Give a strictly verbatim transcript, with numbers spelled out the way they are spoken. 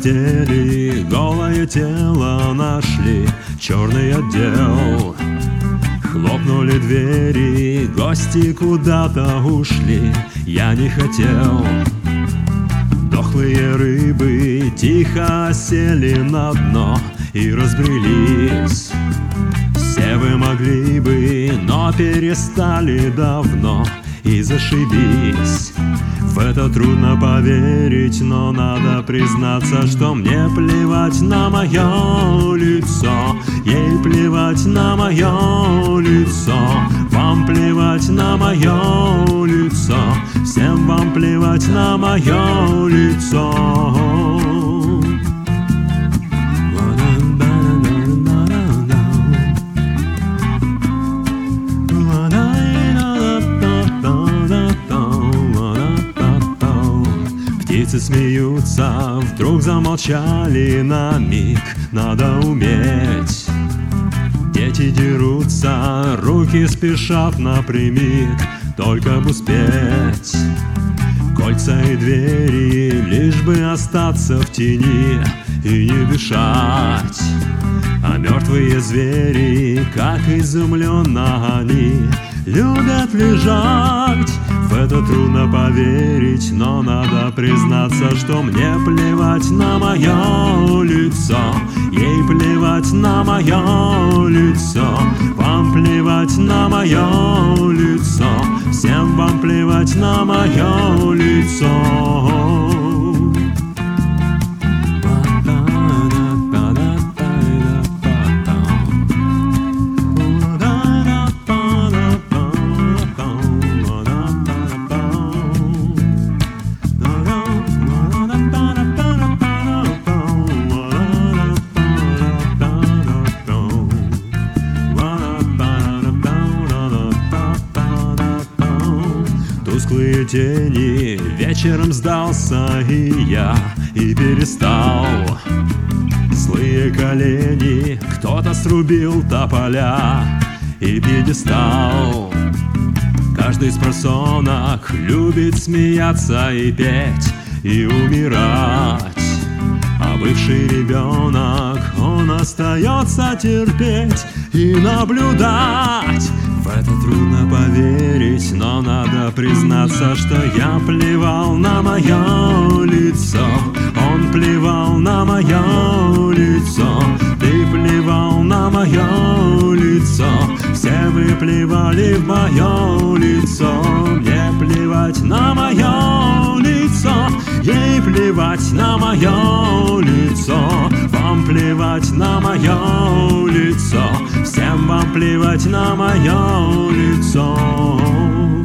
раздели, голое тело нашли, черный отдел. Хлопнули двери, гости куда-то ушли, я не хотел. Дохлые рыбы тихо сели на дно и разбрелись. Все вы могли бы, но перестали давно и зашибись. В это трудно поверить, но надо признаться, что мне плевать на мое лицо. Ей плевать на мое лицо. Вам плевать на мое лицо. Всем вам плевать на мое лицо. Птицы смеются, вдруг замолчали на миг. Надо уметь. Дети дерутся, руки спешат напрямик, только бы успеть. Кольца и двери, лишь бы остаться в тени и не дышать. А мертвые звери, как изумленно они, любят лежать. В это трудно поверить, но надо признаться, что мне плевать на мое лицо. Ей плевать на мое лицо. Вам плевать на мое лицо. Всем вам плевать на мое лицо. Тусклые тени, вечером сдался и я, и перестал. Злые колени, кто-то срубил тополя и пьедестал. Каждый из просонок любит смеяться и петь, и умирать. А бывший ребенок, он остается терпеть и наблюдать. В это трудно поверить, но надо признаться, что я плевал на мое лицо. Он плевал на мое лицо. Ты плевал на мое лицо. Все вы плевали в мое лицо. Мне плевать на мое лицо. Ей плевать на мое лицо. Вам плевать на мое лицо. Всем вам плевать на мое лицо.